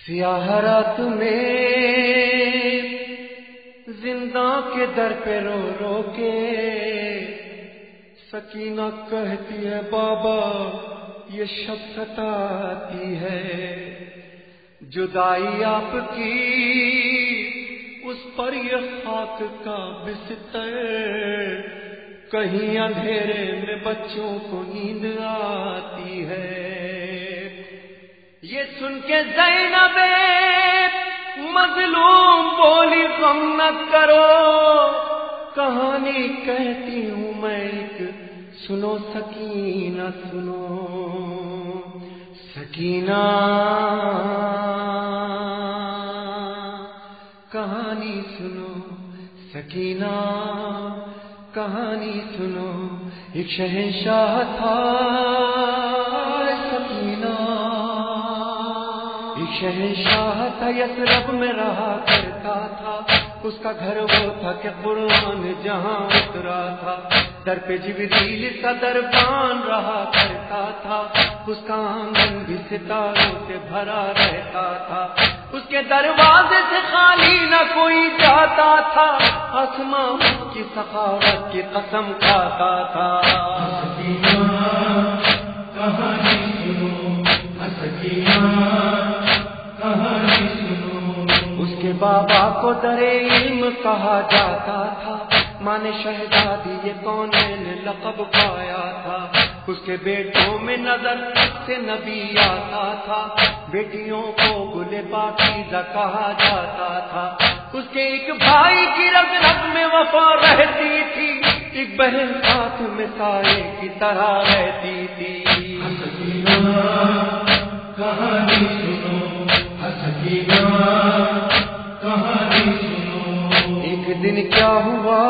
سیاہ رات میں زندہ کے در پہ رو رو کے سکینہ کہتی ہے بابا یہ شب ستاتی ہے، جدائی آپ کی اس پر یہ خاک کا بستر، کہیں اندھیرے میں بچوں کو نیند آتی ہے۔ یہ سن کے زینب مظلوم بولی غم نہ کرو، کہانی کہتی ہوں میں ایک، سنو سکینہ سنو سکینہ، کہانی سنو سکینہ، کہانی سنو۔ ایک شہنشاہ تھا سکینہ، ایک شہنشاہ تھا یثرب میں رہا کرتا تھا، اس کا گھر وہ تھا کہ قرآن جہاں اترا تھا، در پہ جبریل کا دربان رہا کرتا تھا، اس کا آنگن بھی ستاروں سے بھرا رہتا تھا، اس کے دروازے سے خالی نہ کوئی جاتا تھا، آسمان کی سخاوت کی قسم کھاتا تھا۔ کہانی سنو سکینہ، کہانی سنو۔ اس کے بابا کو در علم کہا جاتا تھا، ماں نے شہزادی یہ کونین لقب پایا تھا، اس کے بیٹوں میں نظر سے نبی آتا تھا، بیٹیوں کو گل پاکیزہ کہا جاتا تھا، اس کے ایک بھائی کی رگ رگ میں وفا رہتی تھی، ایک بہن ساتھ میں سائے کی طرح رہتی تھی۔ کہانی سنو سکینہ، کہانی سنو۔ ایک دن کیا ہوا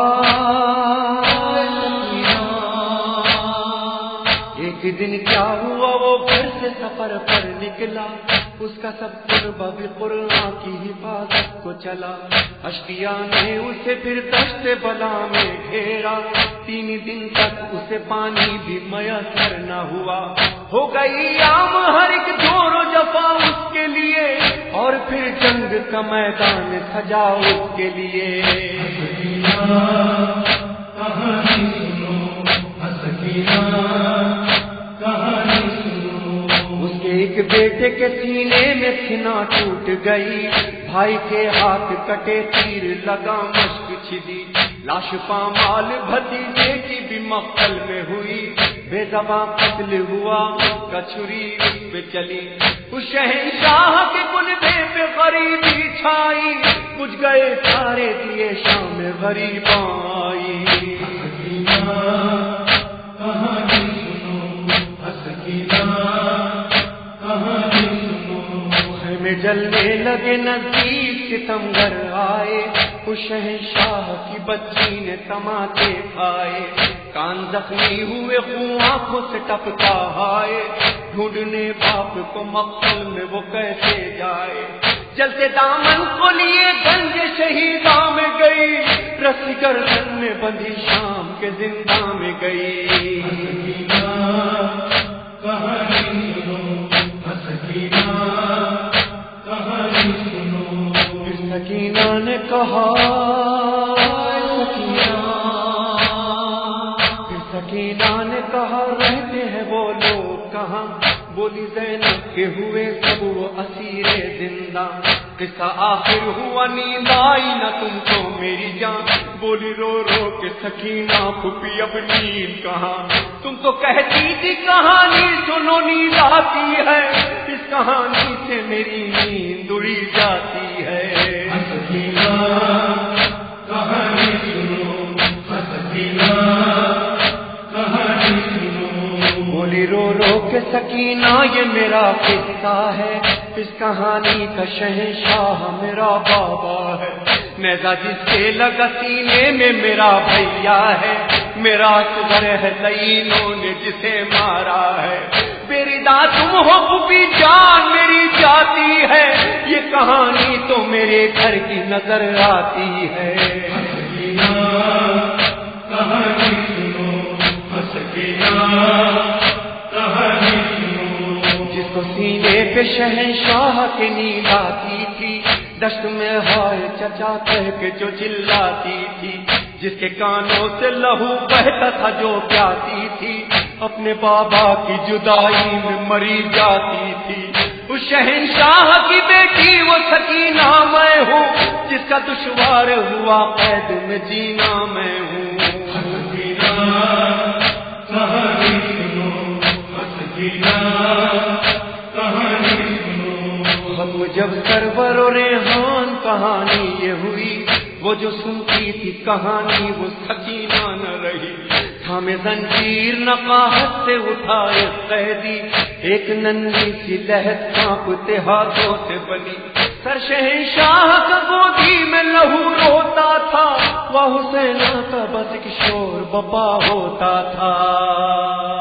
ایک دن کیا ہوا، وہ گھر سے سفر پر نکلا، اس کا سب قربہ بھی قرآن کی حفاظت کو چلا، اشقیاء نے اسے پھر دشت بلا میں گھیرا، 3 دن تک اسے پانی بھی میسر نہ ہوا، ہو گئی عام ہر ایک جور و جفا اس کے لیے، اور پھر جنگ کا میدان سجا اس کے لیے۔ کہانی سنو سکینہ، کہانی سنو۔ اس کے ایک بیٹے کے سینے میں سینہ ٹوٹ گئی، بھائی کے ہاتھ کٹے، تیر لگا مشک چھدی، لاش پامال بھتیجے کی بھی مقتل میں ہوئی، بے زباں قتل ہوا، کچھری اس پہ چلی، اس شہنشاہ کے کلبے پہ غریبی چھائی، بجھ گئے سارے دیے شام غریب آئی۔ کہانی سنو سکینہ، کہانی سنو۔ خیمے جلنے لگے، نزدیک ستمگر آئے، اس شہنشاہ کی بچی نے تماچے کھائے، کان زخمی ہوئے، خون آنکھوں سے ٹپکا ہائے، ڈھونڈنے باپ کو مقتل میں وہ کیسے جائے، چلتے دامن کو لیے گنج شہیداں میں گئی، رسی گردن میں بندھی شام کے زندہ میں گئی۔ کہانی سنو سکینہ، کہانی سنو۔ سکینہ نے کہا سکینہ نے کہا رہتے ہیں وہ لوگ کہاں، بولی زینب کے ہوئے سب وہ اسیر زندہ، قصہ آخر ہوا نیند آئی نہ تم کو میری جان، بولی رو رو کے سکینہ پھپھی اب نیند کہاں، تم تو کہتی تھی کہانی سنو نیند آتی ہے، اس کہانی سے میری نیند اڑی جاتی ہے۔ سکینہ، کہانی سنو سکینہ، کہانی سنو۔ بولی رو رو کے سکینہ یہ میرا قصہ ہے، اس کہانی کا شہنشاہ میرا بابا ہے، نیزہ جس سے لگا سینے میں میرا بھیا ہے، میرا اصغر ہے لعینوں نے جسے مارا ہے، بیردا تم ہو پھوپھی جان میری جاتی ہے، یہ کہانی تو میرے گھر کی نظر آتی ہے۔ کہانی سنو سکینہ، کہانی سنو۔ جس کو تو سینے پہ شہنشاہ کی نیند آتی تھی، دشت میں ہائے چچا کہہ کے جو چلاتی تھی، جس کے کانوں سے لہو بہتا تھا جو پیاتی تھی، اپنے بابا کی جدائی میں مری جاتی تھی۔ اس شہنشاہ کی بیٹی وہ سکینہ میں ہوں، جس کا دشوار ہوا قید میں جینا میں ہوں۔ کہانی سنو، سکینہ کہانی سنو، ختم جب سرور و ریحان کہانی یہ ہوئی، وہ جو سنتی تھی کہانی وہ سکینہ نہ رہی، تھامے زنجیر نقاہت سے اٹھائے قیدی، ایک ننھی سی لہت کانپتے ہاتھوں سے بنی، سر شہنشاہ کا گودی میں لہو روتا تھا، وہ حسینہ کا بس ایک شور بپا ہوتا تھا۔